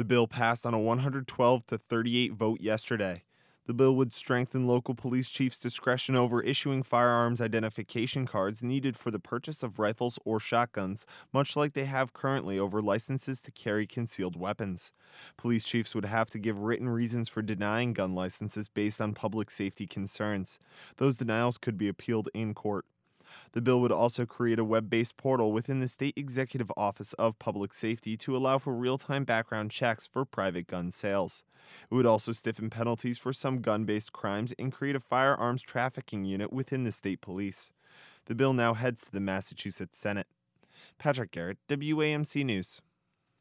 The bill passed on a 112 to 38 vote yesterday. The bill would strengthen local police chiefs' discretion over issuing firearms identification cards needed for the purchase of rifles or shotguns, much like they have currently over licenses to carry concealed weapons. Police chiefs would have to give written reasons for denying gun licenses based on public safety concerns. Those denials could be appealed in court. The bill would also create a web based portal within the State Executive Office of Public Safety to allow for real time background checks for private gun sales. It would also stiffen penalties for some gun based crimes and create a firearms trafficking unit within the state police. The bill now heads to the Massachusetts Senate. Patrick Garrett, WAMC News.